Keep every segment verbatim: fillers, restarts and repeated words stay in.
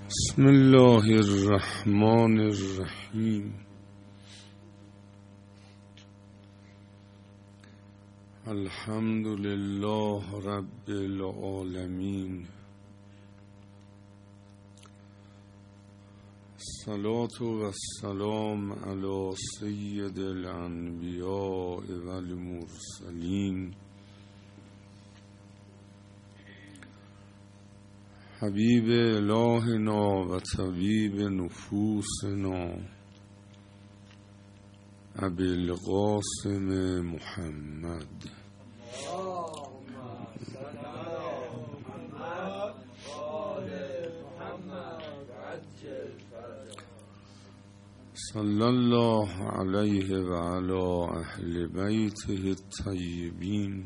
بسم الله الرحمن الرحیم. الحمد لله رب العالمین. الصلاة و السلام علی سید الانبیاء و المرسلین حبیب الهنا و طبیب نفوسنا ابی القاسم محمد. صلی الله علیه و علی اهل بیته الطیبین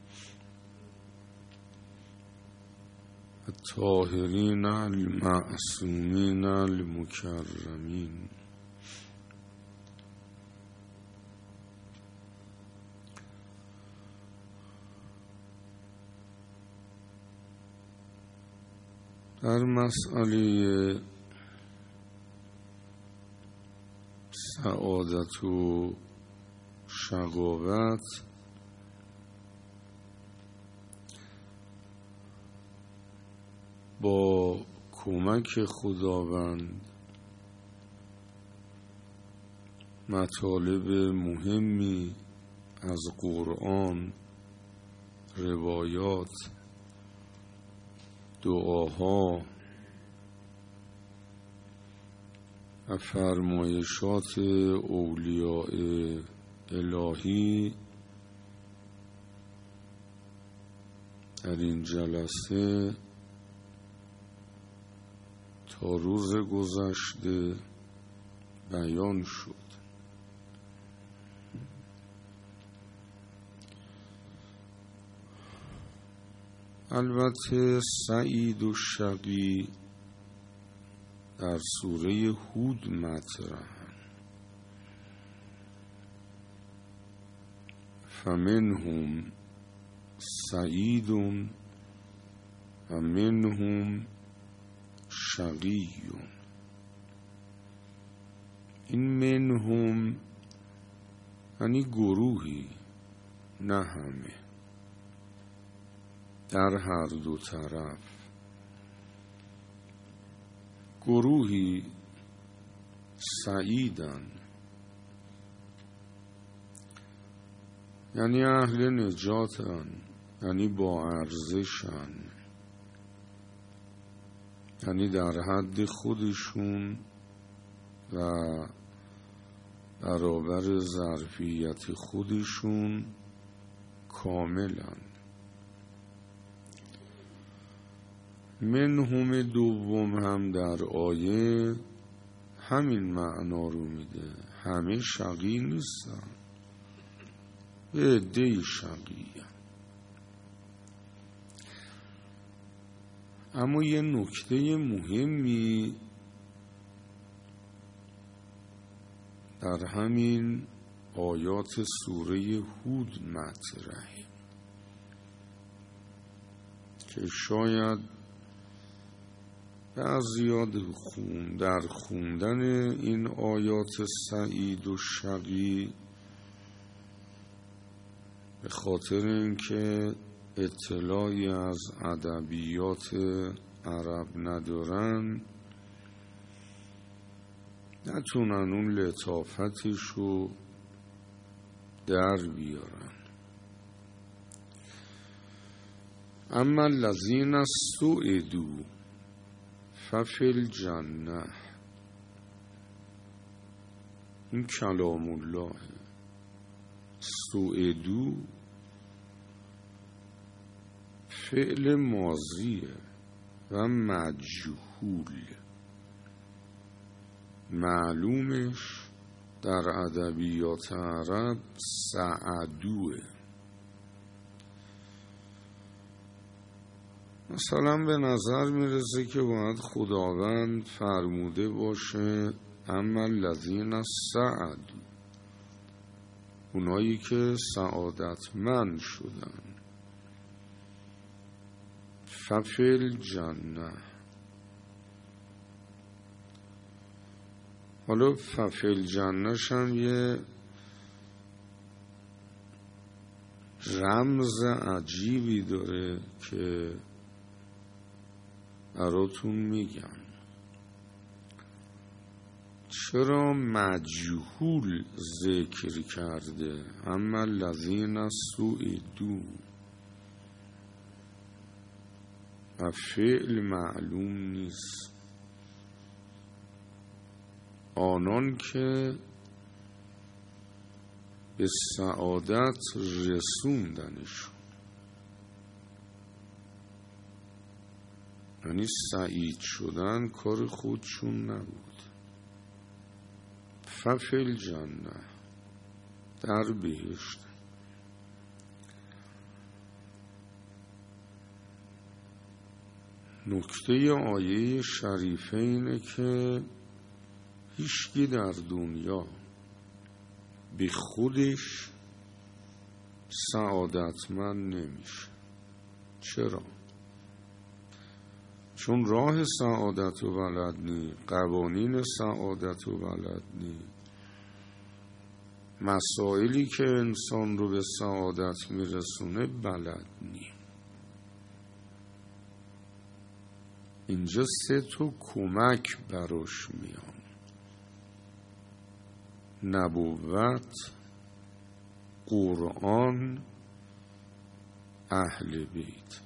الطاهرین المعصومین المکرمین. در مسئله سعادت و شقاوت با کمک خداوند مطالب مهمی از قرآن، روایات، دعاها و فرمایشات اولیاء الهی در این جلسه تا روز گذشته بیان شد. البته سعید و شقی در سوره هود مطرحن. فمنهم سعید و منهم شقیون. این منهم یعنی گروهی، نه همه، در هر دو طرف گروهی سعیدن، یعنی اهل نجاتن، یعنی با ارزشن، یعنی در حد خودشون و برابر ظرفیت خودشون کاملن. منهم دوم هم در آیه همین معنا رو میده. همه شقی نیستن، یه عده شقی. اما یه نکته مهمی در همین آیات سوره هود مطرحه که شاید بعضی‌ها خون در خوندن این آیات سعید و شقی به خاطر اینکه اطلاعی از ادبیات عرب ندارن نتونن اون لطافتش رو در بیارن. اما الذین سعدوا ففی الجنه، این کلام الله. سعدوا فعل ماضیه و مجهول، معلومش در ادبیات عرب سعدوه. مثلا به نظر میرسه که باید خداوند فرموده باشه اما الذین سعدوا، اونایی که سعادتمند شدن. ففی الجنه، حالا ففل جنش هم یه رمز عجیبی داره که براتون میگم. چرا مجهول ذکر کرده؟ اما الذین سعدوا و فعل معلوم نیست. آنان که به سعادت رسوندنشون، یعنی سعید شدن کار خودشون نبود. ففل جنه، در بهشت. نکته آیه شریفه اینه که هیچکی در دنیا به خودش سعادتمند نمیشه. چرا؟ چون راه سعادت رو بلد نی، قوانین سعادت رو بلد نی، مسائلی که انسان رو به سعادت میرسونه بلد نی. اینجا سه تا کمک براش میان: نبوت، قرآن، اهل بیت.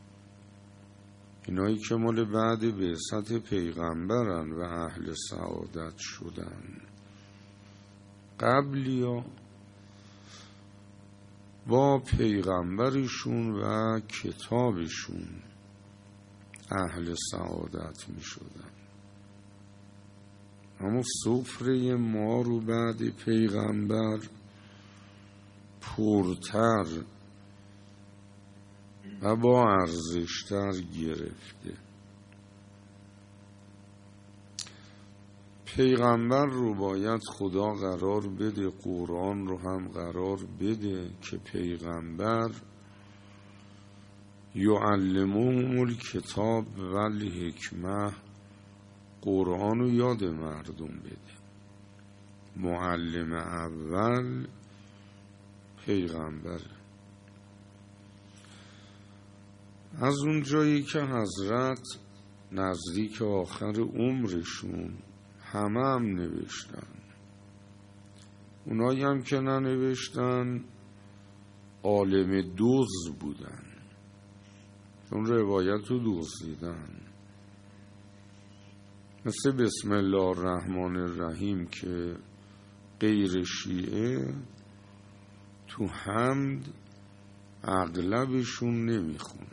اینایی که مال بعد بعثت پیغمبرن و اهل سعادت شدن. قبلیا با پیغمبرشون و کتابشون اهل سعادت می شدن. اما سفره ما رو بعد پیغمبر پرتر و با ارزشتر گرفته. پیغمبر رو باید خدا قرار بده، قرآن رو هم قرار بده که پیغمبر یعلمهم الکتاب و الحکمه، قرآن رو یاد مردم بده. معلم اول پیغمبر. از اون جایی که حضرت نزدیک آخر عمرشون همه هم نوشتن، اونایی هم که ننوشتن عالم دوز بودن، اون روایت رو دزدیدن. مثل بسم الله الرحمن الرحیم که غیر شیعه تو حمد اغلبشون نمیخونن،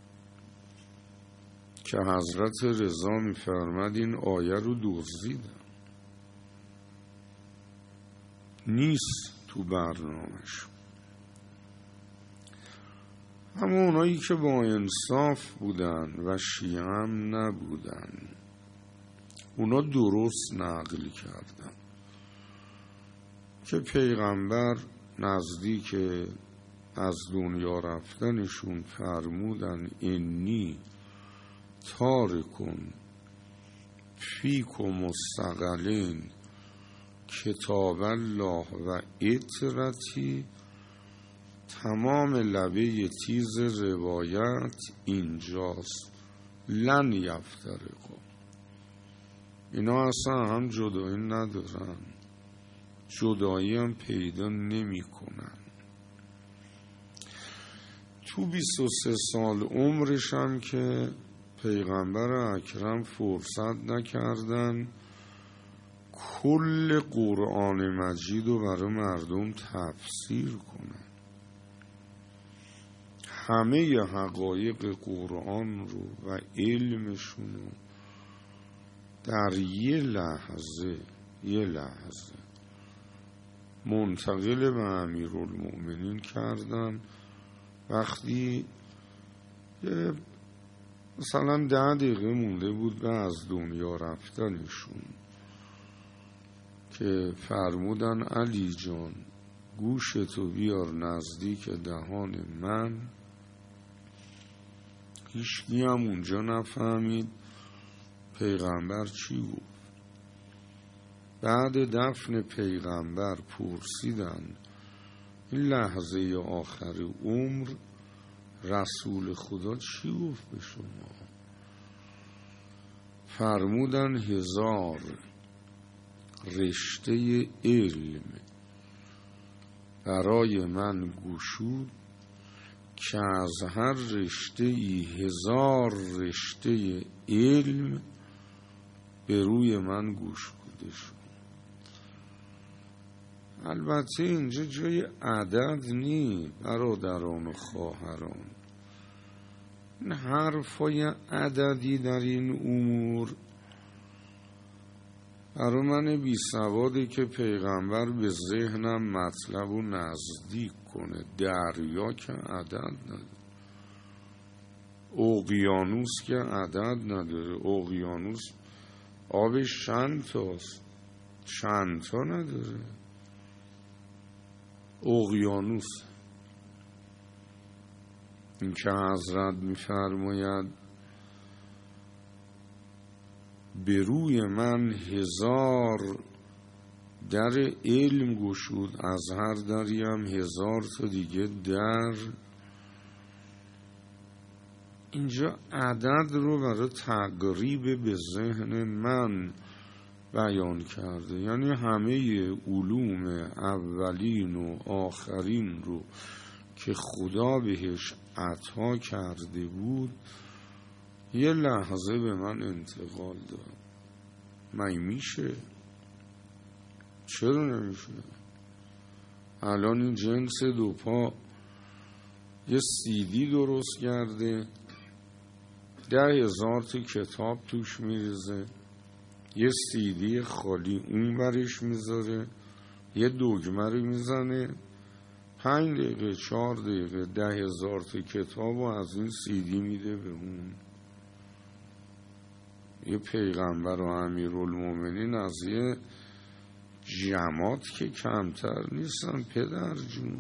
که حضرت رضا میفرمد این آیه رو دزدیدن، نیست تو برنامه‌شون. اما اونایی که با انصاف بودن و شیعه هم نبودن، اونا درست نقل کردن که پیغمبر نزدیک از دنیا رفتنشون فرمودن انی تارکن فیکم الثقلین کتاب الله و اطرتی. تمام لبه تیز روایت اینجاست، لن یفترقا. اینا اصلا هم جدایی ندارن، جدایی هم پیدا نمی کنن. تو بیست و سه سال عمرش هم که پیغمبر اکرم فرصت نکردن کل قرآن مجید رو برای مردم تفسیر کنن. همه حقایق قرآن رو و علمشون رو در یه لحظه یه لحظه منتقل به امیرالمؤمنین کردن. وقتی مثلا ده دقیقه مونده بود به از دنیا رفتنشون که فرمودن علی جان گوشتو بیار نزدیک دهان من. هیچکی هم اونجا نفهمید پیغمبر چی گفت. بعد دفن پیغمبر پرسیدن این لحظه آخر عمر رسول خدا چی گفت به شما؟ فرمودن هزار رشته علم برای من گشود که از هر رشته ای هزار رشته علم به روی من گشوده شد. البته اینجا جای عدد نی برادران و خواهران، این حرفای عددی در این امور برای من بی سواده که پیغمبر به ذهنم مطلب و نزدیک کنه. دریا که عدد نداره، اقیانوس که عدد نداره، اقیانوس آبش چند تاست؟ چند تا نداره اقیانوس. این که حضرت می‌فرماید به روی من هزار در علم گشود، از هر دری هم هزار تا دیگه در. اینجا عدد رو برای تقریب به ذهن من بیان کرده، یعنی همه علوم اولین و آخرین رو که خدا بهش عطا کرده بود یه لحظه به من انتقال داد. من میشه؟ چرا نمیشه؟ الان این جنس دو پا یه سیدی درست کرده، ده هزار تا کتاب توش میریزه، یه سیدی خالی اون برش میذاره، یه دگمه رو میزنه، پنج دقیقه چهار دقیقه ده هزار تا کتاب و از این سیدی میده به اون. یه پیغمبر و امیرالمومنین از یه جماعت که کمتر نیستن پدر جون.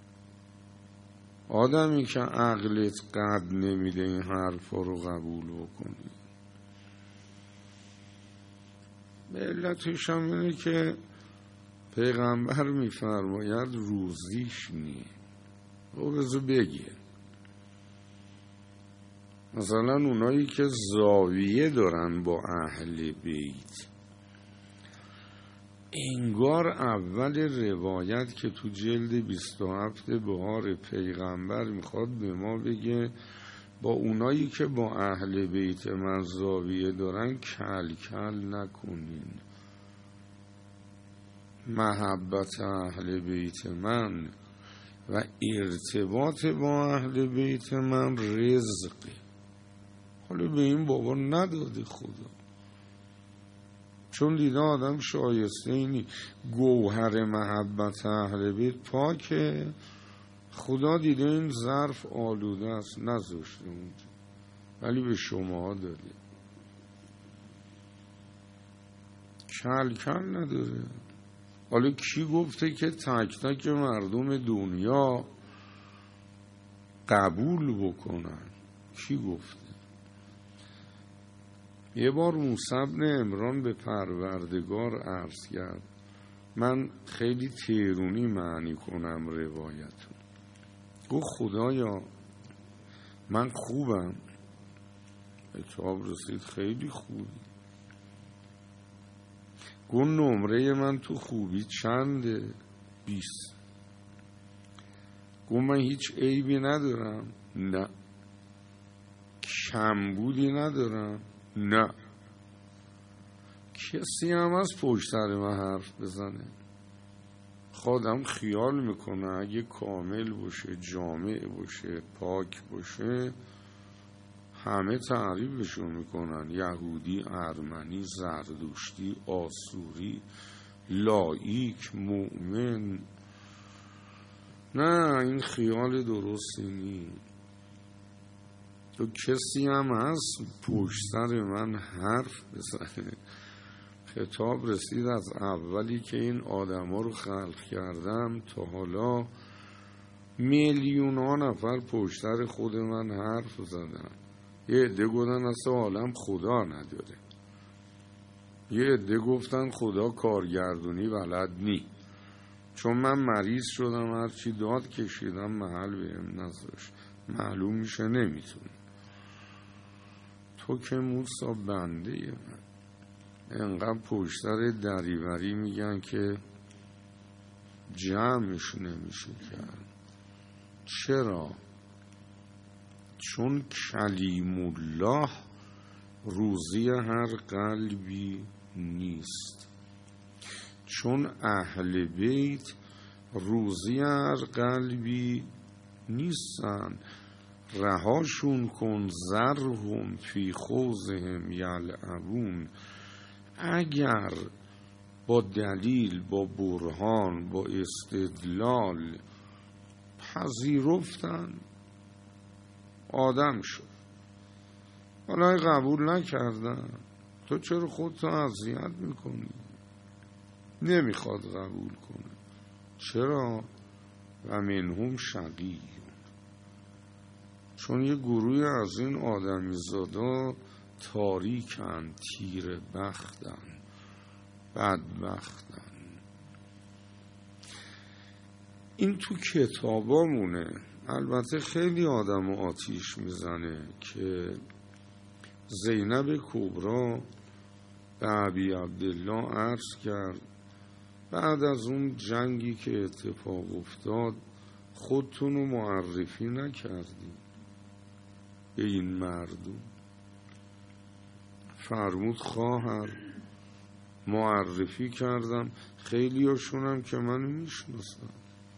آدمی که عقلت قد نمیده این حرفا رو قبول بکنی. به علتش هم اینه که پیغمبر میفرماید روزیش نیه. او بذار بگه مثلا اونایی که زاویه دارن با اهل بیت، انگار اول روایت که تو جلد بیست و هفت بهار پیغمبر میخواد به ما بگه با اونایی که با اهل بیت من زاویه دارن کل کل نکنین. محبت اهل بیت من و ارتباط با اهل بیت من رزقه. حالا به این بابا نداده خدا، چون دیده آدم شایسته اینی گوهر محبت اهل بیت پاکه، خدا دیده این ظرف آلوده است نذاشته اونجا، ولی به شما داده. کل کل نداره. حالا کی گفته که تک تک مردم دنیا قبول بکنن؟ کی گفته؟ یه بار موسی بن عمران به پروردگار عرض کرد، من خیلی تیرونی معنی کنم روایتو، گفت خدایا من خوبم. جواب رسید خیلی خوبی. گفت نمره من تو خوبی چنده؟ بیست. گفت من هیچ عیبی ندارم؟ نه. کمبودی ندارم؟ نه. کسی هم از پشت سر من حرف بزنه؟ خودم خیال میکنه اگه کامل باشه، جامع باشه، پاک باشه، همه تعریفشو میکنن، یهودی، ارمنی، زردشتی، آسوری، لایک، مؤمن. نه، این خیال درستی نیست. تو کسی هم هست پشت سر من حرف بزنه؟ خطاب رسید از اولی که این آدم ها رو خلق کردم تا حالا میلیون ها نفر پشت سر خود من حرف زدن. یه عده گفتن اصلا عالم خدا نداره. یه عده گفتن خدا کارگردونی بلد نی، چون من مریض شدم هرچی داد کشیدم محل بهم نذاشت، معلوم میشه نمیتونه. تو که موسی بنده من، انقدر پشت سر دریوری میگن که جمعش نمیشه کرد. چرا؟ چون کلیم الله روزی هر قلبی نیست، چون اهل بیت روزی هر قلبی نیستن. رهاشون کن ذرهم فی خوضهم یلعبون. اگر با دلیل، با برهان، با استدلال پذیرفتن آدم شد، حالا قبول نکردن، تو چرا خودتو اذیت میکنی؟ نمیخواد قبول کنه. چرا؟ و منهم شقی، چون یه گروه از این آدمی زادا تاریکن، تیر بختن، بدبختن. این تو کتابامونه. البته خیلی آدم آتیش میزنه که زینب کبرا به ابی عبدالله عرض کرد بعد از اون جنگی که اتفاق افتاد خودتونو معرفی نکردی به این مردم. فرمود خواهر معرفی کردم، خیلی هاشونم که منو میشناسن،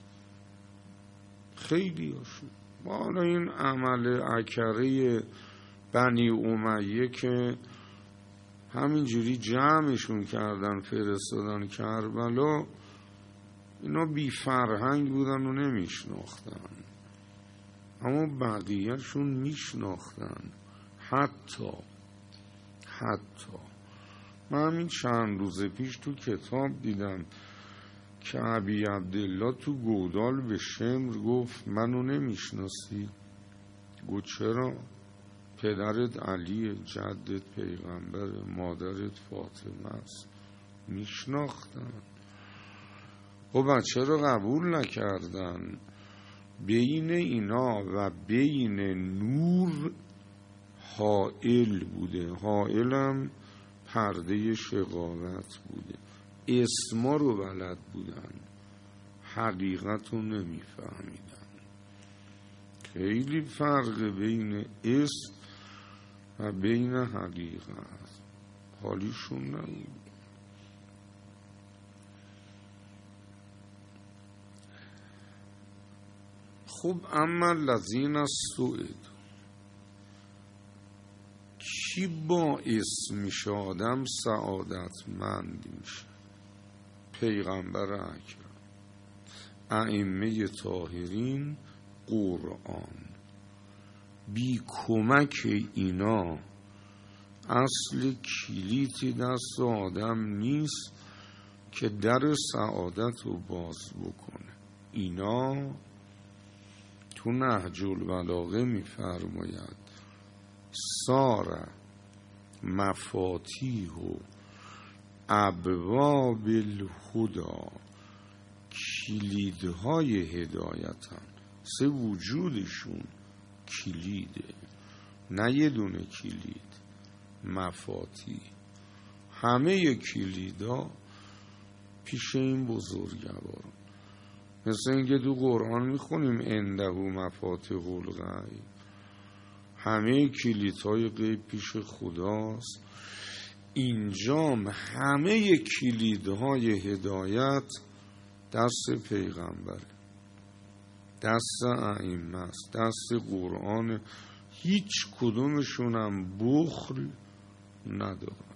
خیلی هاشون. بالا این عمل عکره بنی امیه که همینجوری جمعشون کردن فرستادن کربلا، اینا بی فرهنگ بودن و نمیشناختن، اما بقیهشون میشناختن. حتی حتی من همین چند روز پیش تو کتاب دیدم که ابی عبدالله تو گودال به شمر گفت منو نمیشناسی؟ گفت چرا؟ پدرت علیه، جدت پیغمبر، مادرت فاطمه است. میشناختن. خب بچه رو قبول نکردن. بین اینا و بین نور حائل بوده، حائلم پرده شقاوت بوده. اسما رو بلد بودن، حقیقت رو نمیفهمیدن. خیلی فرق بین اسم و بین حقیقت، حالیشون نبود. خب اما الذین السعد، کی باعث میشه آدم سعادتمند میشه؟ پیغمبر اکرم، ائمه طاهرین، قرآن. بی کمک اینا اصل کلیدی دست آدم نیست که در سعادت رو باز بکنه. اینا تو نهج البلاغه میفرماید سار مفاتیح و ابواب الهدی، کلیدهای هدایتن. سه وجودشون کلیده، نه یه دونه کلید. مفاتیح، همه کلیدا پیش این بزرگواران. مثل اینکه تو قرآن میخونیم عنده مفاتیح الغیب، همه کلیدهای غیب پیش خداست. اینجام همه کلیدهای هدایت دست پیغمبره، دست ائمه است، دست قرآن. هیچ کدومشون هم بخل ندارن.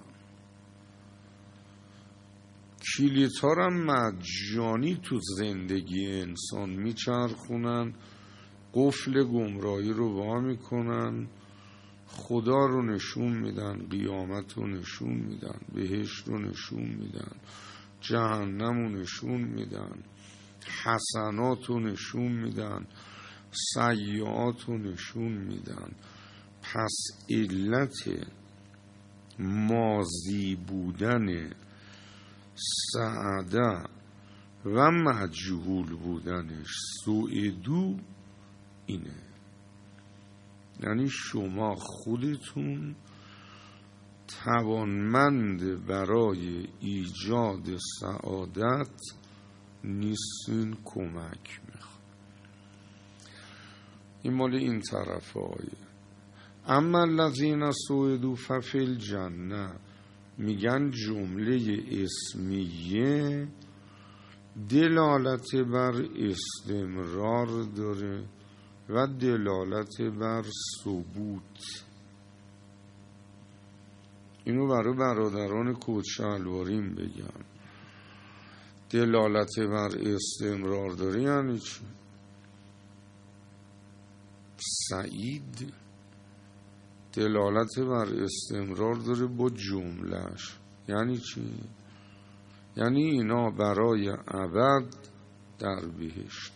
کلیدها را مجانی تو زندگی انسان میچرخونن، قفل گمراهی رو وا میکنن، خدا رو نشون میدن، قیامت رو نشون میدن، بهشت رو نشون میدن، جهنم رو نشون میدن، حسنات رو نشون میدن، سیئات رو نشون میدن. پس علت ماضی بودن سعده و مجهول بودنش سوئدو اینه. یعنی شما خودتون توانمند برای ایجاد سعادت نیستین، کمک میخواد. این مال این طرف آیه. اما الذین سعدوا ففی الجنه، میگن جمله اسمیه دلالت بر استمرار داره و دلالت بر ثبوت. اینو برای برادران کوچه‌الواریم بگم. دلالت بر استمرار داره یعنی چی؟ سعید دلالت بر استمرار داره با جملهش. یعنی چی؟ یعنی اینا برای ابد در بهشت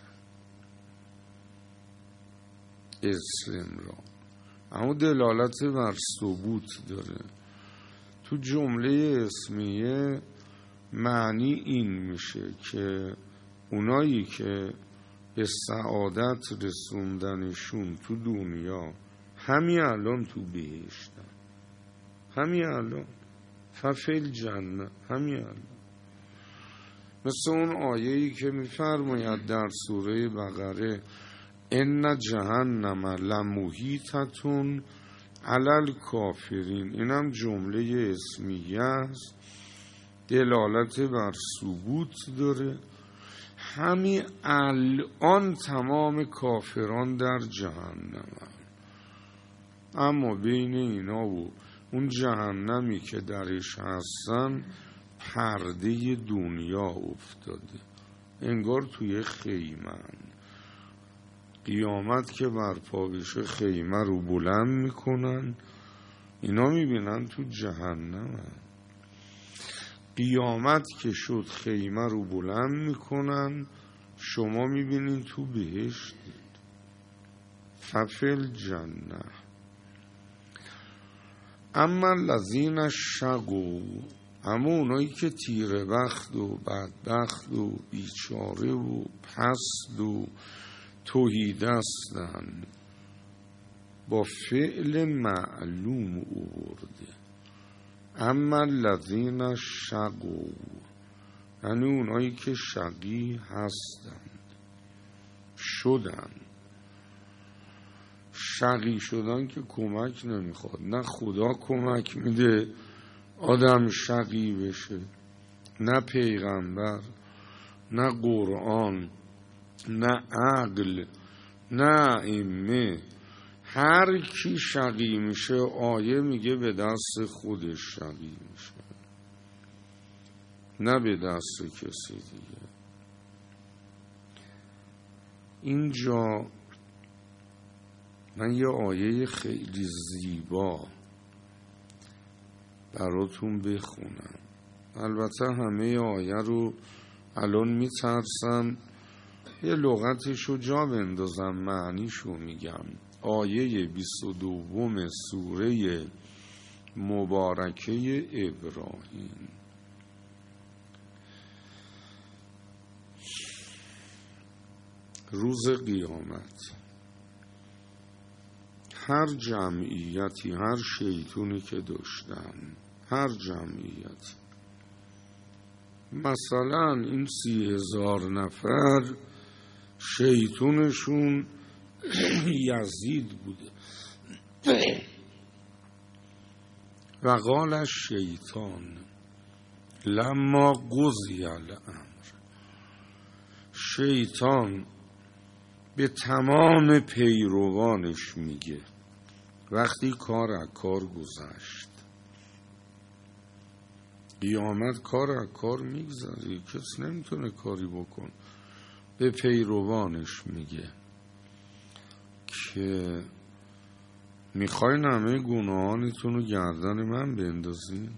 استمرار. اما دلالت بر ثبوت داره. تو جمله اسمیه معنی این میشه که اونایی که به سعادت رسوندنشون تو دنیا همین الان تو بهشتن، همین الان ففی الجنه، همین الان. مثل اون آیه‌ای که میفرماید در سوره بقره ان جهنم لمحیطة علی الکافرین. اینم جمله اسمیه است، دلالت بر ثبوت داره. همین الان تمام کافران در جهنم هم. اما بین اینا و اون جهنمی که درش هستن پرده دنیا افتاده، انگار توی خیمه. قیامت که برپا بشه خیمه رو بلند میکنن، اینا میبینن تو جهنم هم. قیامت که شد خیمه رو بلند میکنن، شما میبینین تو بهشت. ففی الجنه. اما الذین شقوا، اما اونایی که تیره بخت و بدبخت و بیچاره و پست و توحیدستن، با فعل معلوم آورده. اما الذین شقوا، یعنی اونایی که شقی هستند، شدن. شقی شدن که کمک نمیخواد، نه خدا کمک میده آدم شقی بشه، نه پیغمبر، نه قرآن، نه عقل، نه ائمه. هر کی شقی میشه آیه میگه به دست خودش شقی میشه، نه به دست کسی دیگه. اینجا من یه آیه خیلی زیبا براتون بخونم. البته همه آیه رو الان میترسم یه لغتشو جا بندازم، معنیشو میگم. آیه بیست و دوم سوره مبارکه ابراهیم. روز قیامت هر جمعیتی، هر شیطونی که داشتن، هر جمعیتی، مثلا این سی هزار نفر شیطونشون یزید بوده. و قال الشیطان لما قضی الامر، شیطان به تمام پیروانش میگه وقتی کار از کار گذشت. قیامت کار از کار میگذره، کس نمیتونه کاری بکن. به پیروانش میگه که میخواین همه گناهانتون رو گردن من بندازین؟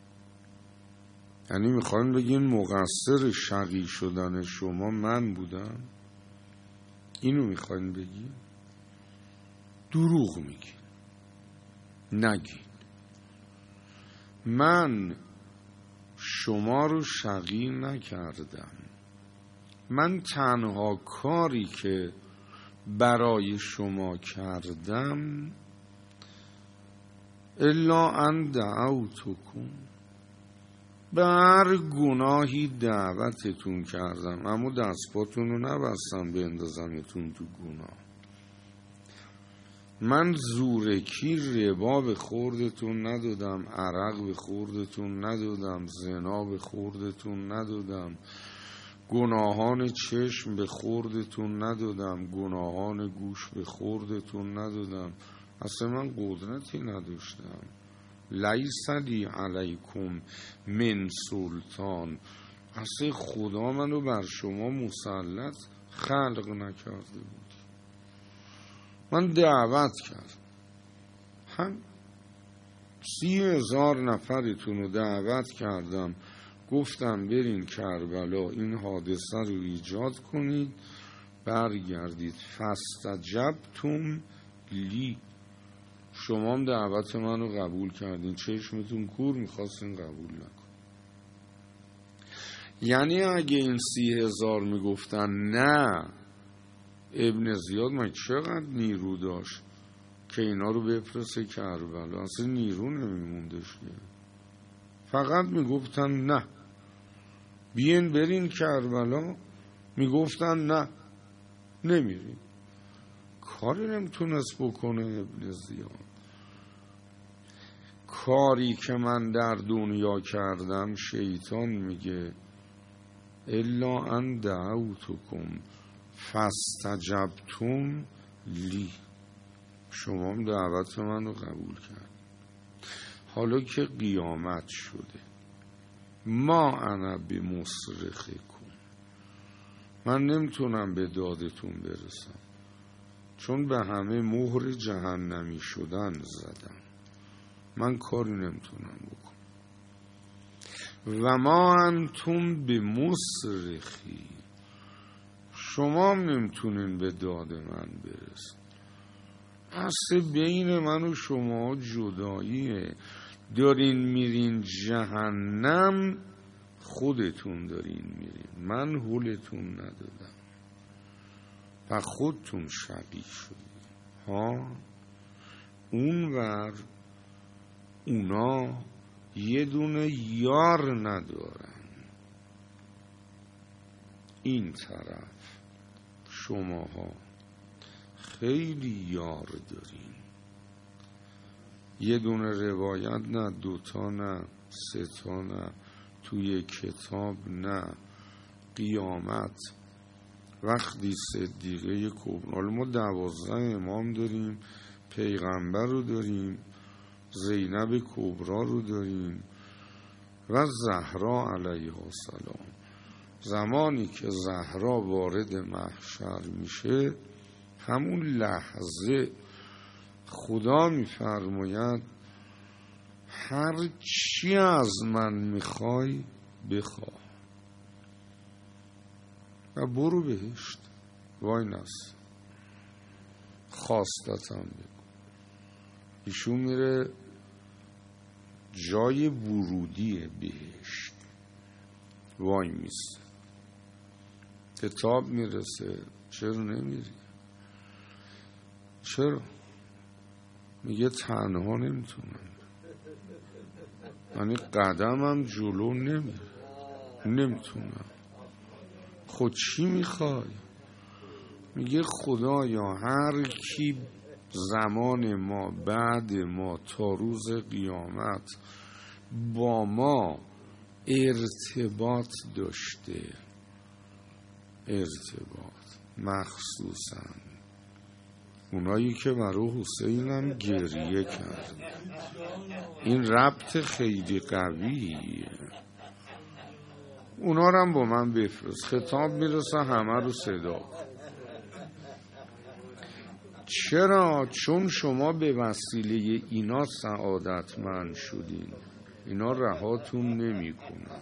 یعنی میخواین بگین مقصر شقی شدن شما من بودم؟ اینو میخواین بگین؟ دروغ میگین، نگین. من شما رو شقی نکردم. من تنها کاری که برای شما کردم الا ان دعوتکم، به هر گناهی دعوتتون کردم، اما دستپاتون رو نبستم بندازمتون تو گناه. من زورکی ربا به خوردتون ندادم، عرق به خوردتون ندادم، زنا به خوردتون ندادم، گناهان چشم به خوردتون ندادم، گناهان گوش به خوردتون ندادم. اصلا من قدرتی نداشتم. لیس لی علیکم من سلطان، اصلا خدا منو بر شما مسلط خلق نکرده بود. من دعوت کردم، هم سی هزار نفرتون رو دعوت کردم، گفتم برین کربلا این حادثه رو ایجاد کنید، برگردید. فاستجبتم لی، شما هم دعوت من رو قبول کردین، چشمتون کور میخواستین قبول نکن. یعنی اگه این سی هزار میگفتن نه، ابن زیاد من چقدر نیرو داشت که اینا رو بفرسته کربلا، اصلا نیرو نمیموندش که، فقط میگفتن نه بیین برین کربلا، میگفتن نه نمیرین. کاری نمیتونست بکنه ابن زیاد. کاری که من در دنیا کردم، شیطان میگه الا ان دعوتکم فاستجبتم لی، شما هم دعوت من رو قبول کرد. حالا که قیامت شده، ما انا بمصرخکم، من نمیتونم به دادتون برسم، چون به همه مهر جهنمی شدن زدم، من کاری نمیتونم بکنم. و ما انتم بمصرخی، شما هم نمیتونین به داد من برسن. اصل بین من و شما جداییه. دارین میرین جهنم، خودتون دارین میرین، من حولتون ندادم و خودتون شقی شدید. ها اونور اونا یه دونه یار ندارن، این طرف شماها خیلی یار دارین. یه دونه روایت نه، دوتا نه، سه تا نه، توی کتاب نه. قیامت وقتی صدیقه کبرا، حالا ما دوازده امام داریم، پیغمبر رو داریم، زینب کبرا رو داریم و زهرا علیها السلام. زمانی که زهرا وارد محشر میشه، همون لحظه خدا میفرماید هر چی از من میخوای بخواه و برو بهشت، وای نست خواستتم بگو. ایشون میره جای ورودی بهشت، وای میسته، کتاب میرسه، چرا نمیری؟ چرا؟ میگه تنها نمیتونم، یعنی قدمم جلو نمیره، نمیتونم. خود چی میخوای؟ میگه خدایا هر کی زمان ما، بعد ما، تا روز قیامت با ما ارتباط داشته، ارتباط مخصوصا اونایی که برای حسینم گریه کرد، این ربط خیلی قویه، اونا رو هم با من بفرست، خطاب میرسه همه رو صدا. چرا؟ چون شما به وسیله اینا سعادتمند شدین، اینا رهاتون نمی کنن.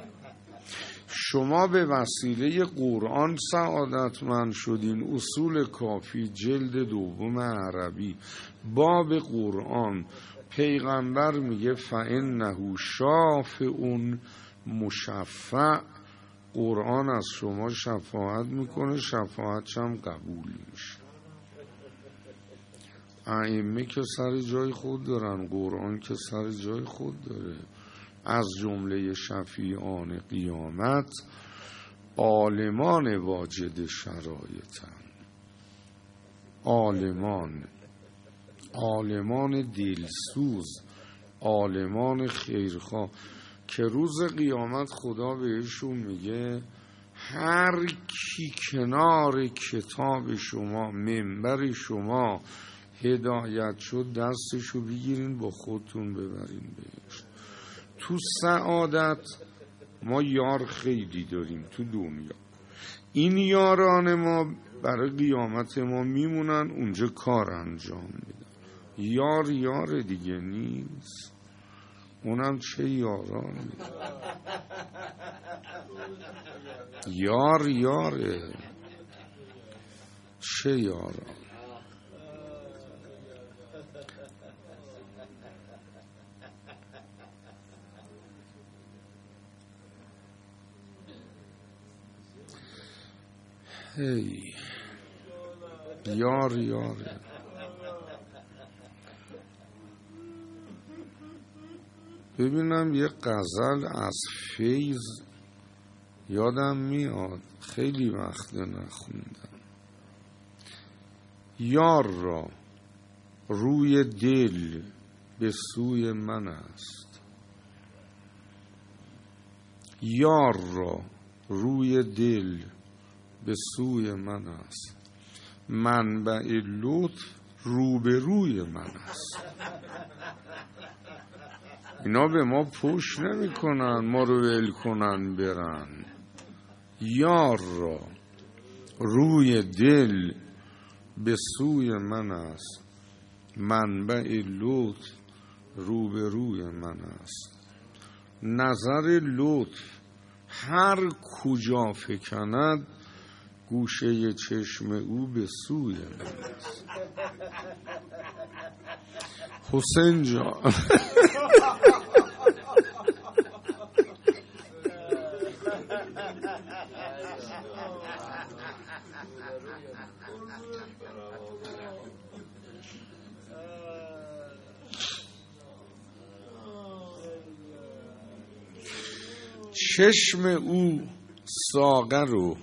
شما به وسیله قرآن سعادتمند شدین. اصول کافی جلد دوم عربی، باب قرآن، پیغمبر میگه فإنه شافع مشفع، قرآن از شما شفاعت میکنه، شفاعتش هم قبول میشه. ائمه که سر جای خود دارن، قرآن که سر جای خود داره. از جمله شفیعان قیامت عالمان واجد شرایطن، عالمان عالمان دلسوز، عالمان خیرخواه که روز قیامت خدا بهشون میگه هر کی کنار کتاب شما، منبر شما هدایت شد، دستشو بگیرین با خودتون ببرین بهش. تو سعادت ما یار خیلی داریم تو دنیا، این یاران ما برای قیامت ما میمونن اونجا کار انجام میدن. یار یار دیگه نیست، اونم چه یارانی، یار یاره، چه یاران. هی یار یاره. ببینم یه غزل از فیض یادم میاد، خیلی وقت نخوندم. یار را روی دل به سوی من است، یار را روی دل به سوی من است، منبع لطف روبروی من است. اینا به ما پوش نمی کنن ما رو ول کنن برن. یار را روی دل به سوی من است، منبع لطف روبروی من است. نظر لطف هر کجا فکند، گوشه چشم او به سوی من است. حسین جان چشم او ساغر و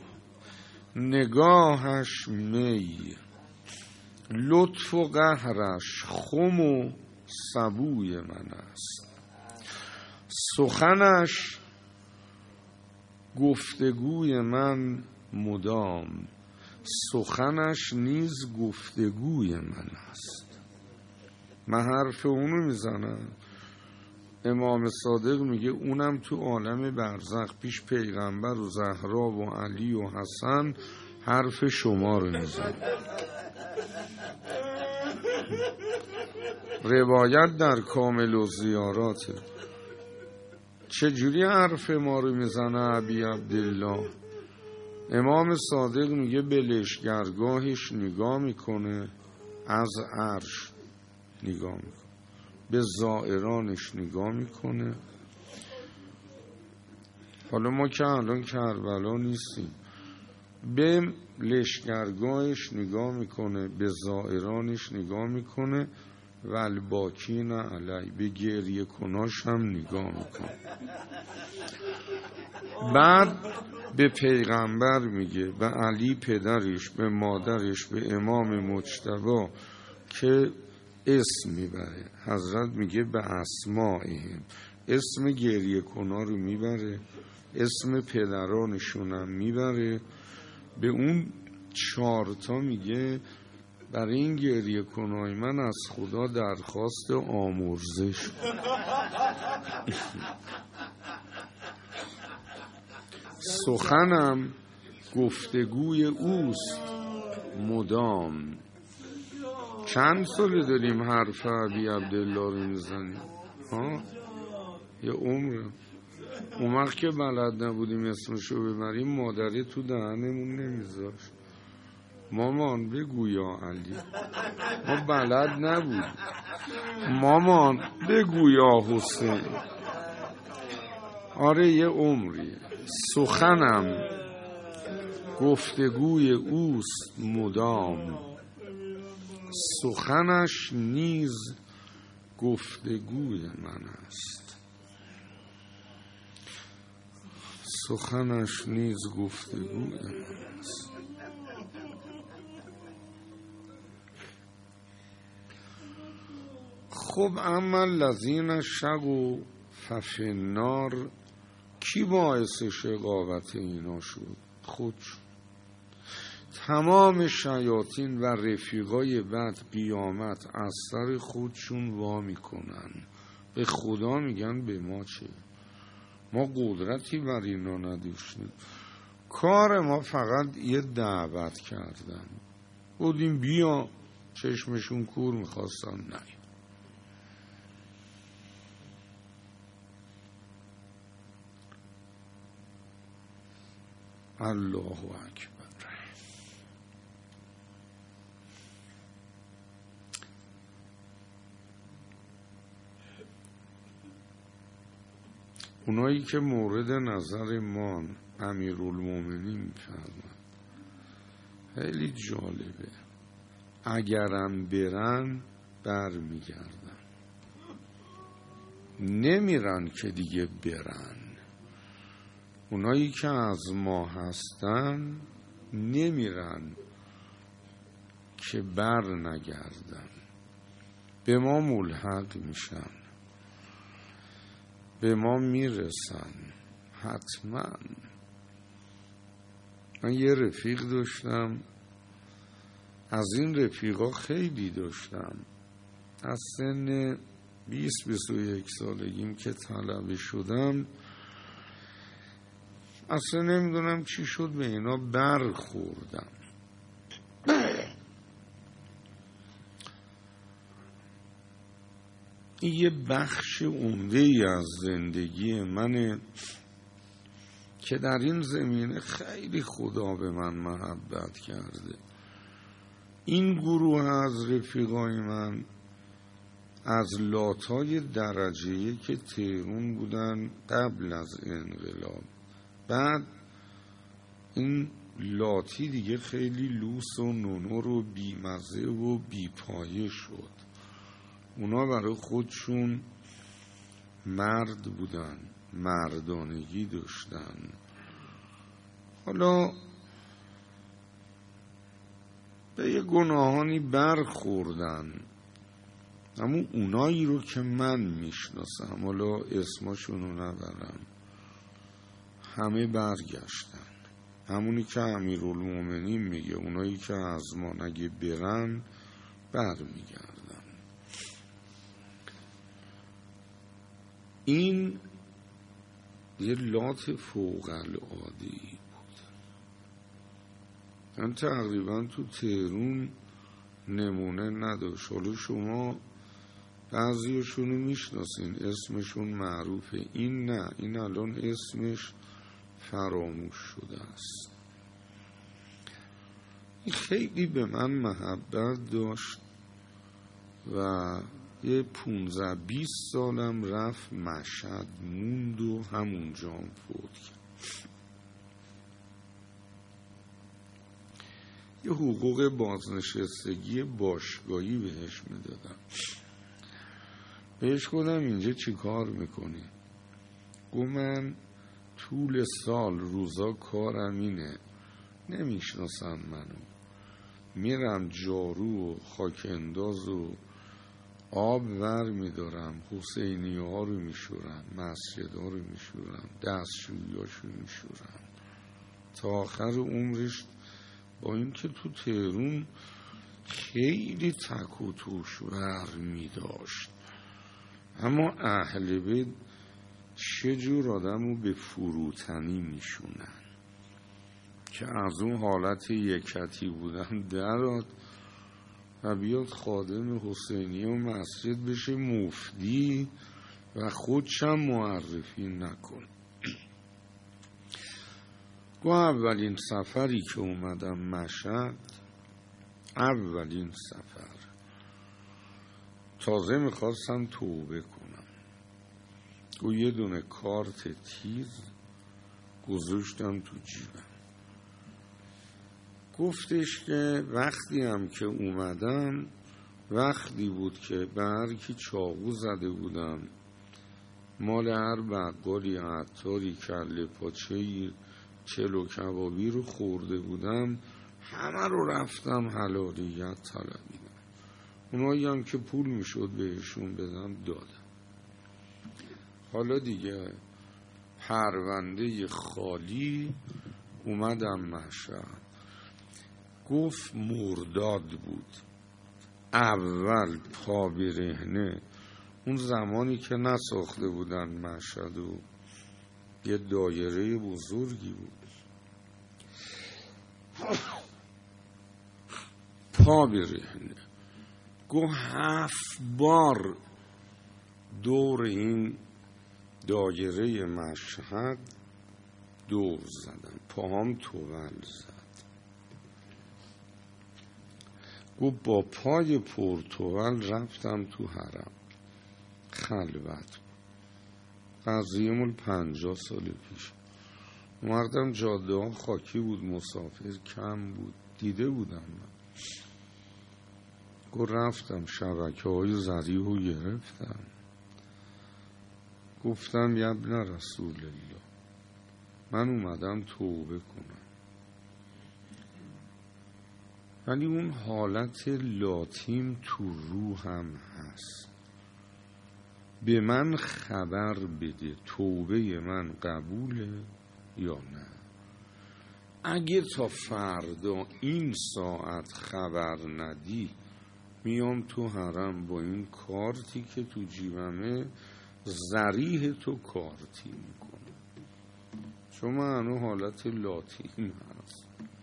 نگاهش می، لطف و قهرش خم و سبوی من است. سخنش گفتگوی من مدام، سخنش نیز گفتگوی من است. من حرف اونو میزنم، امام صادق میگه اونم تو عالم برزخ پیش پیغمبر و زهرا و علی و حسن حرف شما رو میزنه. روایت در کامل و زیاراته. چجوری حرف ما رو میزنه ابی عبدالله؟ امام صادق میگه به لشگرگاهش نگاه میکنه، از عرش نگاه میکنه، به زائرانش نگاه میکنه. حالا ما که الان کربلا نیستیم، به لشگرگاهش نگاه میکنه، به زائرانش نگاه میکنه، و الباکین علی، به گریه کناش هم نگاه میکنه. بعد به پیغمبر میگه، به علی پدرش، به مادرش، به امام مجتبی که اسم میبره. حضرت میگه به اسمائهم، اسم گریه کنا رو میبره، اسم پدرانشون هم میبره. به اون چارتا میگه برای این گریه کنای من از خدا درخواست آمرزش. سخنم گفتگوی اوست مدام. چند ساله داریم حرف ابی عبدالله رو میزنیم؟ ها؟ یه عمر. اون وقت که بلد نبودیم اسمشو ببریم، مادری تو دهنمون نمیذاشت. مامان بگو یا علی. ما بلد نبودیم. مامان بگو یا حسین. آره یه عمری سخنم گفتگوی اوست مدام، سخنش نیز گفتگوی من است. سخنش نیز گفتگوی من است. خب اما الذین شقوا ففی النار، کی باعث شقاوت اینا شد؟ خودشون. تمام شیاطین و رفیقای بد قیامت از سر خودشون وا میکنن، به خدا میگن به ما چه؟ ما قدرتی بر اینا نداشتیم، کار ما فقط یه دعوت کردن، بودیم بیا، چشمشون کور میخواستن نه. الله اکبر. اونایی که مورد نظر ما امیرالمومنین میفرماد خیلی جالبه، اگرم برن بر میگردن، نمیرن که دیگه برن. اونایی که از ما هستن نمیرن که بر نگردن، به ما ملحق میشن، به ما میرسن حتما. من یه رفیق داشتم، از این رفیقا خیلی داشتم، از سن بیست بیست و یک سالگیم که طلبه شدم اصلا نمیدونم چی شد به اینا برخوردم. این یه بخش عمده ای از زندگی منه که در این زمینه خیلی خدا به من محبت کرده. این گروه از رفیقای من از لاتای درجه‌ای که تهران بودن قبل از انقلاب، بعد این لاتی دیگه خیلی لوس و نونور و بیمزه و بیپایه شد. اونا برای خودشون مرد بودن، مردانگی داشتن. حالا به یه گناهانی برخوردن، اما اونایی رو که من میشناسم، حالا اسمشون رو نبرم، همه برگشتن. همونی که امیرالمومنین میگه اونایی که از ما نگه برن برمیگردن. این یه لات فوق العاده بود. من تقریبا تو تهران نمونه نداشت. حالا شما بعضیشونو میشناسین، اسمشون معروفه، این نه، این الان اسمش فراموش شده است. این خیلی به من محبت داشت و یه پونزده بیست سالم رفت مشهد موند و همونجا هم فوت کرد. یه حقوق بازنشستگی باشگاهی بهش میدادم. بهش گفتم اینجا چی کار میکنی؟ گفت من طول سال روزا کارم اینه، نمیشناسن منو، میرم جارو و خاک انداز و آب ور میدارم، حسینی ها رو میشورم، مسجد ها رو میشورم، دستشویی هاشو میشورم، تا آخر عمرش. با این که تو تهرون خیلی تک و توش ور میداشت، اما اهل بیت چه جور آدم رو به فروتنی میشونن که از اون حالت یکتی بودن درات و بیاد خادم حسینی و مسجد بشه مفتی و خودشم معرفی نکن. گو اولین سفری که اومدم مشهد، اولین سفر تازه میخواستم توبه کنم. گو یه دونه کارت تیز گذاشتم تو جیبم. گفتش که وقتی هم که اومدم وقتی بود که به هر کی چاقو زده بودم، مال هر بقالی عطاری کله پاچه‌ای چلو کبابی رو خورده بودم، همه رو رفتم حلالیت طلبیدم. اونایی هم که پول میشد بهشون بدم دادم. حالا دیگه پرونده خالی اومدم مشهد. گفت مرداد بود، اول پا برهنه، اون زمانی که نساخته بودن مشهد و یه دایره بزرگی بود، پا برهنه. گو هفت بار دور این دایره مشهد دور زدم، پاهم تول زد. گو با پای پرتوال رفتم تو حرم خلوت. قضیه مال پنجاه سال پیش. مردم جاده ها خاکی بود، مسافر کم بود، دیده بودم من. گو رفتم شبکه های ذریح رو گرفتم، گفتم یا ابن رسول الله من اومدم توبه کنم. ولی اون حالت لاتیم تو روحم هست. به من خبر بده توبه من قبوله یا نه. اگه تا فردا این ساعت خبر ندی، میام تو حرم با این کارتی که تو جیبمه ذریح تو کارتی میکنم. چون من هنو حالت لاتیم هست.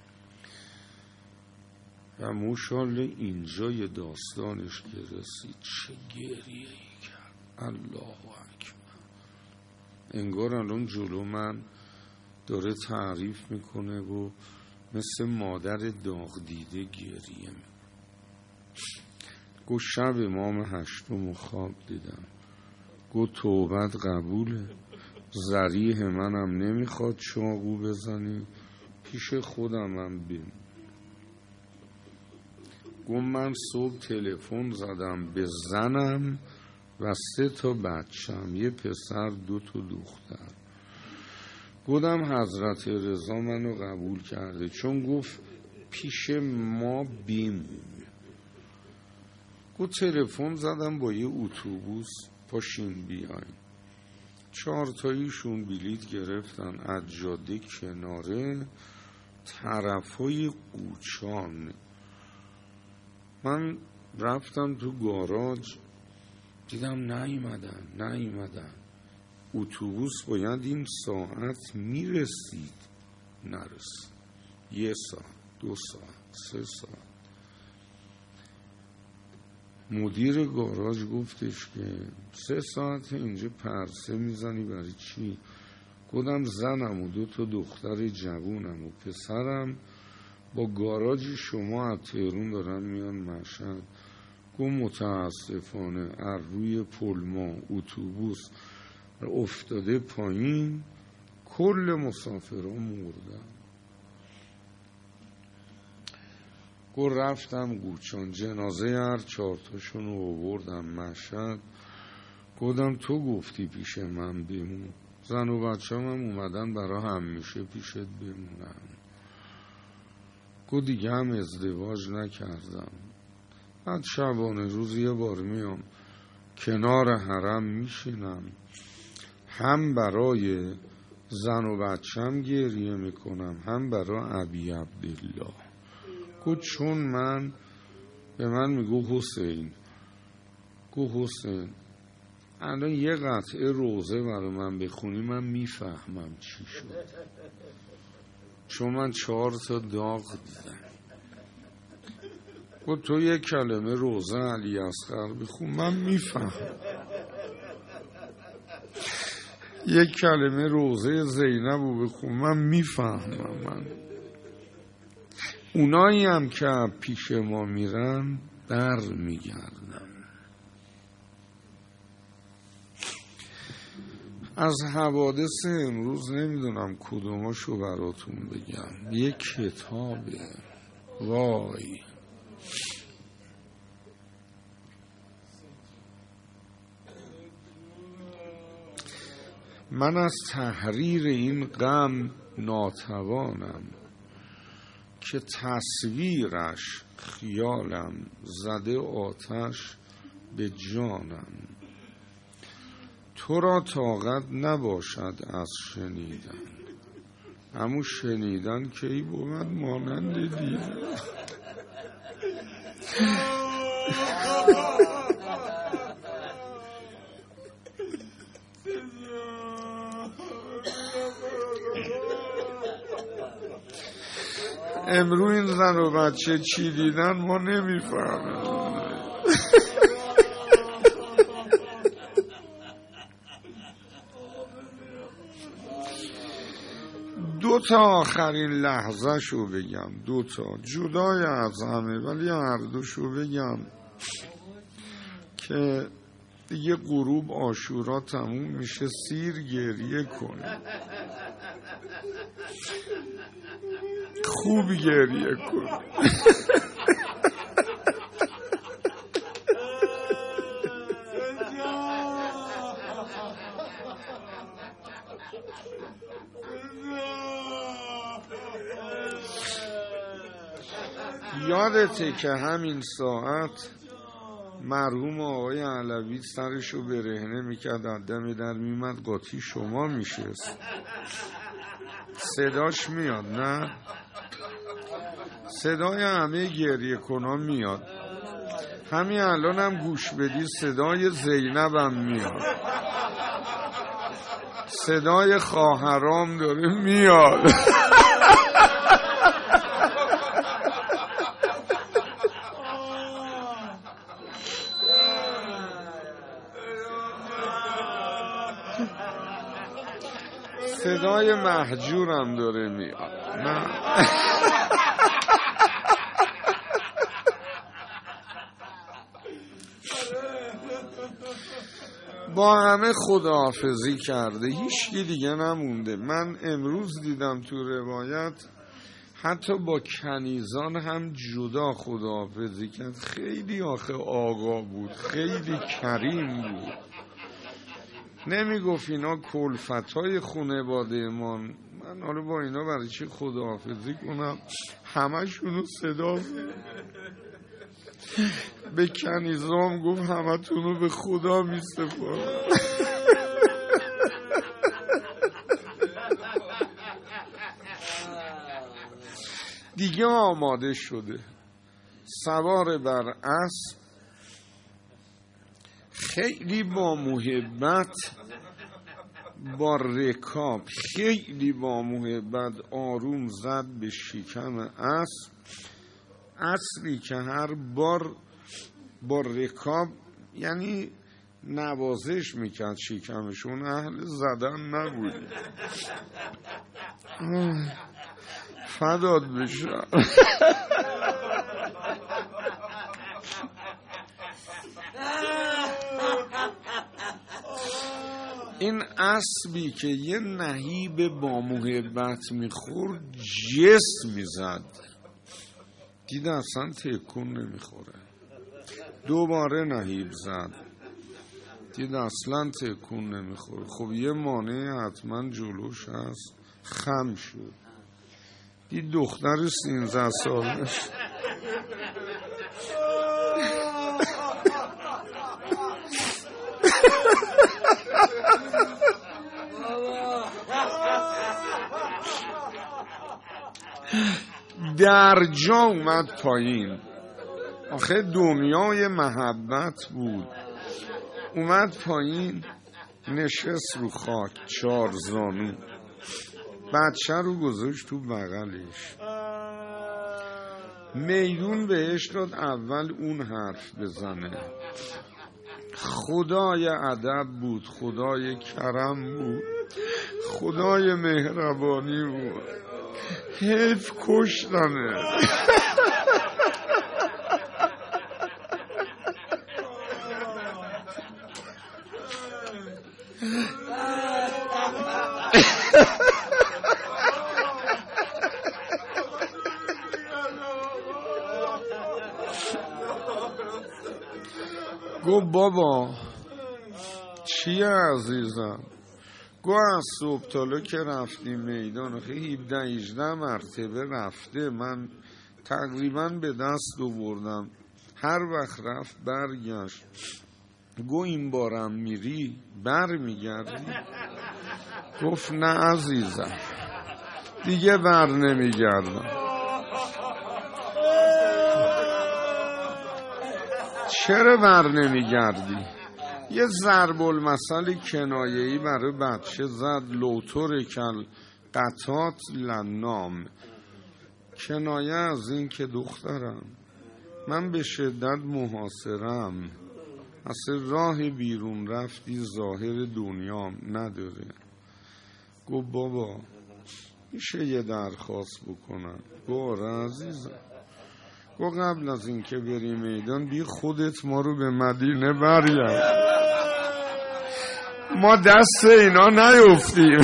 و موشالله اینجای داستانش که رسید چه گریه ای کرد. الله اکبر. انگار الان جلو من داره تعریف میکنه و مثل مادر داغ دیده گریه میکنه. گو شب امام هشتم خواب دیدم. گو توبت قبوله، ذریح منم نمیخواد چاقو بزنی، پیش خودم هم بیم. گو من صبح تلفن زدم به زنم و سه تا بچم، یه پسر دو تا دختر. گفتم حضرت رضا منو قبول کرده، چون گفت پیش ما بیم. گو تلفن زدم با یه اتوبوس پاشین بیاین. چهار تاییشون بلیط گرفتن از جاده کناره طرفای قوچان. من رفتم تو گاراژ دیدم نیومدن نیومدن اتوبوس باید این ساعت میرسید، نرسید. یه ساعت، دو ساعت، سه ساعت. مدیر گاراژ گفتش که سه ساعت اینجا پرسه میزنی برای چی؟ گفتم زنم و دو تا دختر جوونم و پسرم با گاراژ شما از تهران دارن میان مشهد. گفت متاسفانه از روی پلما اتوبوس افتاده پایین، کل مسافرها مردن. گفت رفتم قوچان، جنازه هر چهارتاشون رو آوردم مشهد. گفتم تو گفتی پیش من بمون، زن و بچه هم اومدن برا همیشه پیشت بمونن. گفت دیگه هم ازدواج نکردم، بعد شبانه روز یه بار میام کنار حرم میشینم، هم برای زن و بچم گریه میکنم هم برای ابی عبدالله. گفت چون من به من میگو حسین، گفت حسین الان یه قطعه روزه برای من بخونی من میفهمم چی شد، چون من چهار تا داغ دیدم. گفت تو یه کلمه روزه علی اصغر بخون من میفهم، یه کلمه روزه زینب رو بخون من میفهمم. من اونایی هم که پیش ما میرن بر میگردن. از حوادث امروز نمیدونم کدوماشو براتون بگم. یک کتابه، وای من از تحریر این غم ناتوانم، که تصویرش خیالم زده آتش به جانم. تو را طاقت نباشد از شنیدن، همون شنیدن کی بود مانند دیدن. امرو این زن و بچه چی دیدن ما نمیفهمیم. دو تا آخرین لحظه شو بگم، دو تا جدای از همه، ولی هر دو شو بگم که دیگه غروب عاشورا تموم میشه. سیر گریه کنه، خوب گریه کنه. یادته که همین ساعت مرحوم آقای علوی سرشو برهنه میکرد، آدم در میمد قاطی شما میشست. صداش میاد نه؟ صدای همه گریه کنان میاد. همین الان هم گوش بدی صدای زینب هم میاد، صدای خواهرام داره میاد. صدای مهجورم داره میاد. نه با همه خداحافظی کرده، هیچکی دیگه نمونده. من امروز دیدم تو روایت حتی با کنیزان هم جدا خداحافظی کرد. خیلی آخه آقا بود، خیلی کریم بود. نمی گفت اینا کلفتای خانواده من، من حالا با اینا برای چی خداحافظی کنم؟ همشونو صدا به کنیزام گفت همتونو به خدا می سپارم. دیگه آماده شده، سوار بر اسب، خیلی با محبت با رکاب، خیلی با محبت آروم زد به شکم اسب. اسبی که هر بار با رکاب یعنی نوازش میکرد شکمشون، اهل زدن نبود. فداد بشم. این اسبی که یه نهیب با محبت میخورد جست میزد، دید اصلا تکون نمیخوره. دوباره نهیب زد، دید اصلا تکون نمیخوره. خب یه مانع حتما جلوش هست. خم شد، دید دختر سینزده سالش در جا اومد پایین. آخه دنیای محبت بود. اومد پایین، نشست رو خاک چار زانو، بچه رو گذاشت تو بغلش، میدون بهش داد اول اون حرف بزنه. خدای ادب بود، خدای کرم بود، خدای مهربانی بود. حیف کشتنه. گو بابا چیه عزیزم؟ گو از صبح تالا که رفتیم میدان خیلی هفده هجده مرتبه رفته، من تقریبا به دست آوردم، هر وقت رفت برگشت. گو این بارم میری بر میگردی؟ گفت نه عزیزم دیگه بر نمیگردم. چرا بر نمیگردی؟ یه ضرب المثل کنایه‌ای برای بچه زد، لوتور کل قطات لنام، کنایه از این که دخترم من به شدت محاصرم، اصلا راه بیرون رفتی ظاهر دنیام نداره. گو بابا میشه یه درخواست بکنم؟ گو آره عزیزم. گو قبل از این که بری میدان بی خودت ما رو به مدینه برگرد، ما دست اینا نیفتیم.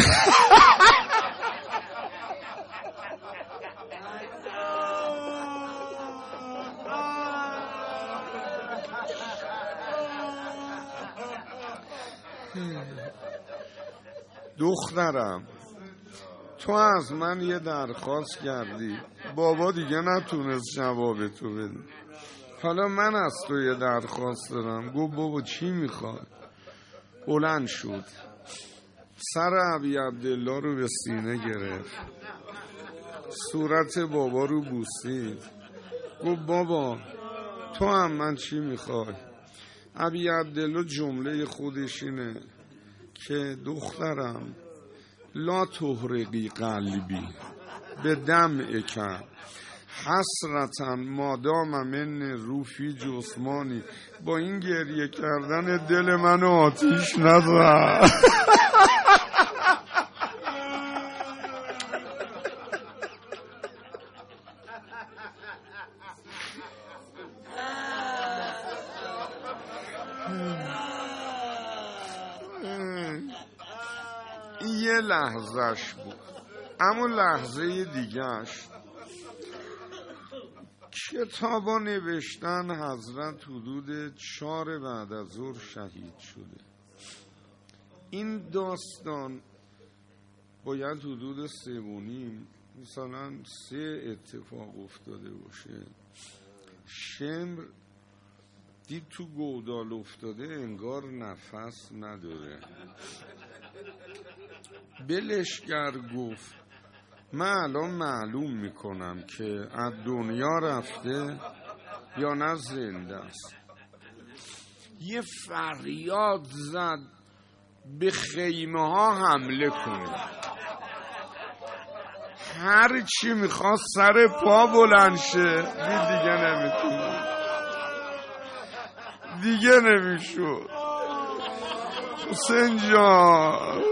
دخترم تو از من یه درخواست کردی، بابا دیگه نتونست جواب تو بده، حالا من از تو یه درخواست دارم. گو بابا چی میخوای؟ بلند شد، سر ابی عبدالله رو به سینه گرفت، صورت بابا رو بوسید. گو بابا تو هم من چی میخوای؟ ابی عبدالله جمله خودش اینه که دخترم لا تحرقی قلبی به دمع کن حسرتن مادام من روفی جسمانی، با این گریه کردن دل منو آتیش نزن. یه لحظهش بود، اما لحظه دیگهش کتابا نوشتن حضرت حدود چهار بعد از ظهر شهید شده. این داستان باید حدود سه و نیم مثلا سه اتفاق افتاده باشه. شمر دید تو گودال افتاده انگار نفس نداره، بلشگر گفت من الان معلوم میکنم که از دنیا رفته یا نه زنده است. یه فریاد زد به خیمه ها حمله کنه، هر چی میخواست سر پا بلند شه، دید دیگه نمیتونه، دیگه نمیشد. حسین جان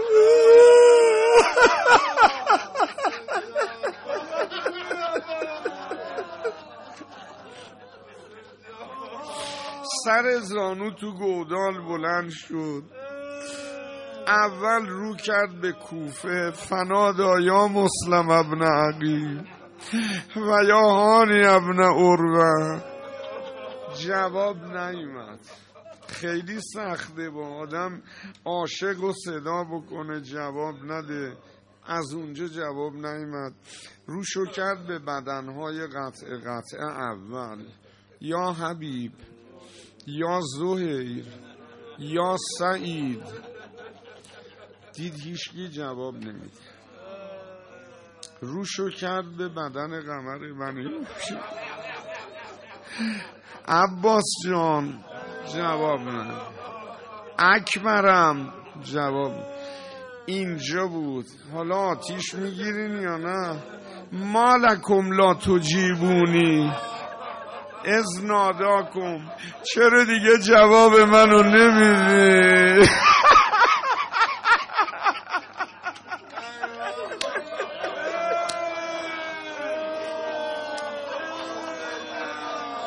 سر زانو تو گودال بلند شد، اول رو کرد به کوفه، فنادا یا مسلم ابن عقیل و یا هانی ابن عروه، جواب نیامد. خیلی سخته با آدم عاشق و صدا بکنه جواب نده، از اونجا جواب نیامد. روشو کرد به بدنهای قطع قطع اول، یا حبیب یا زهیر یا سعید، دید هیچکی جواب نمید. روشو کرد به بدن قمر بنی عباس جان، جواب نه. اکبرم، جواب. اینجا بود. حالا آتیش میگیرین یا نه؟ مالکم لا تجیبونی از ناداکم، چرا دیگه جواب منو نمیدی؟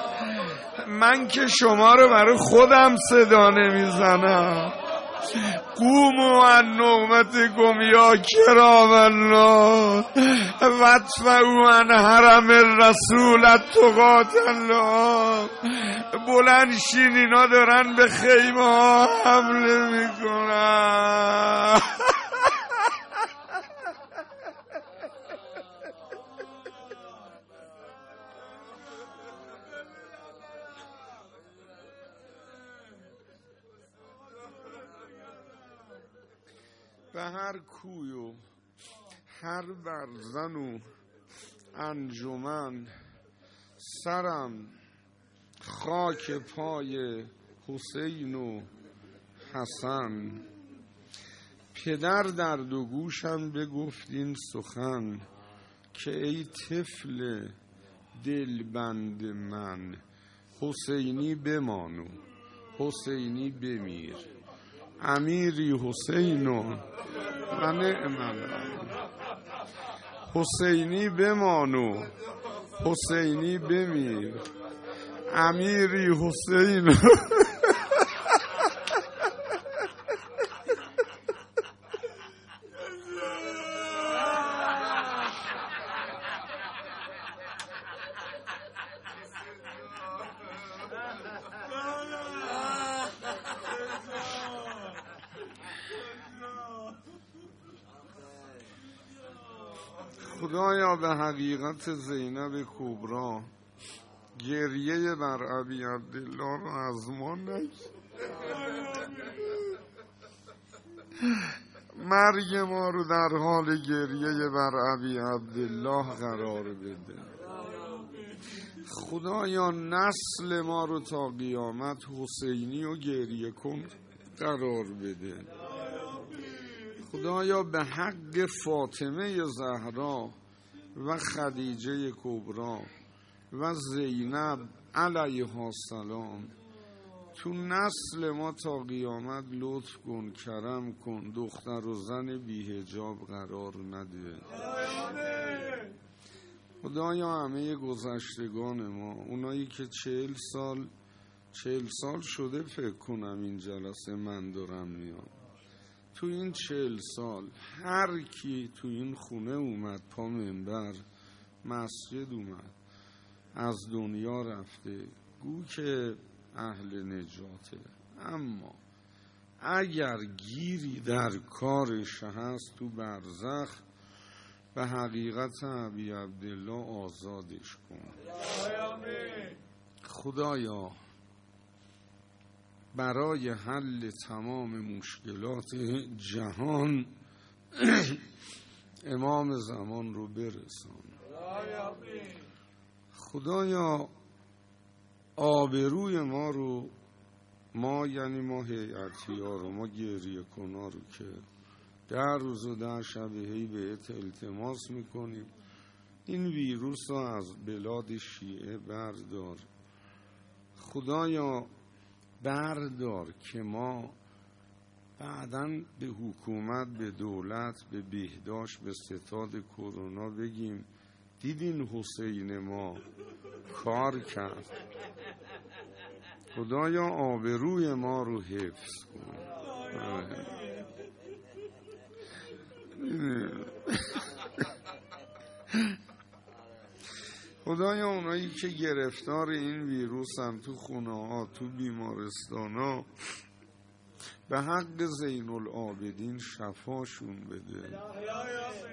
من که شما رو برای خودم صدا نمیزنم، قوموا عن نومتكم یا کرام الله وادفعوا عن حرم الرسول التقاة الله. بلند شین، اینا دارن به خیمه ها حمله میکنن. به هر کوی و هر برزن و انجمن سرم خاک پای حسین و حسن. پدر در دو گوشم بگفتین سخن که ای طفل دلبند من، حسینی بمانو حسینی بمیر. امیری حسین و نعم الله، حسینی بمانو حسینی بمیر. امیری حسین خدایا به حقیقت زینب کبرا گریه بر ابی عبدالله رو از ما نگیر. مرگ ما رو در حال گریه بر ابی عبدالله قرار بده. خدایا نسل ما رو تا قیامت حسینی و گریه کن قرار بده. خدایا به حق فاطمه زهرا و خدیجه کبرا و زینب علیها السلام تو نسل ما تا قیامت لطف کن، کرم کن، دختر و زن بی حجاب قرار نده. خدایا همه گذشتگان ما، اونایی که چهل سال چهل سال شده فکر کنم این جلسه من دارم میام، تو این چهل سال هر کی تو این خونه اومد پا منبر مسجد اومد از دنیا رفته، گو که اهل نجاته. اما اگر گیری در کارش هست تو برزخ، به حقیقت ابی عبدالله آزادش کن. خدایا برای حل تمام مشکلات جهان امام زمان رو برسان. خدایا آبروی ما رو، ما یعنی ما هیئتی ها رو، ما گریه کنا رو که در روز و در شب هی بهت التماس میکنیم این ویروس رو از بلاد شیعه بردار. خدایا بردار که ما بعداً به حکومت، به دولت، به بهداشت، به ستاد کرونا بگیم دیدین حسین ما کار کرد. خدایا آبروی ما رو حفظ کن. خدایا اونایی که گرفتار این ویروس هم تو خونه ها، تو بیمارستان ها، به حق زین العابدین شفاشون بده.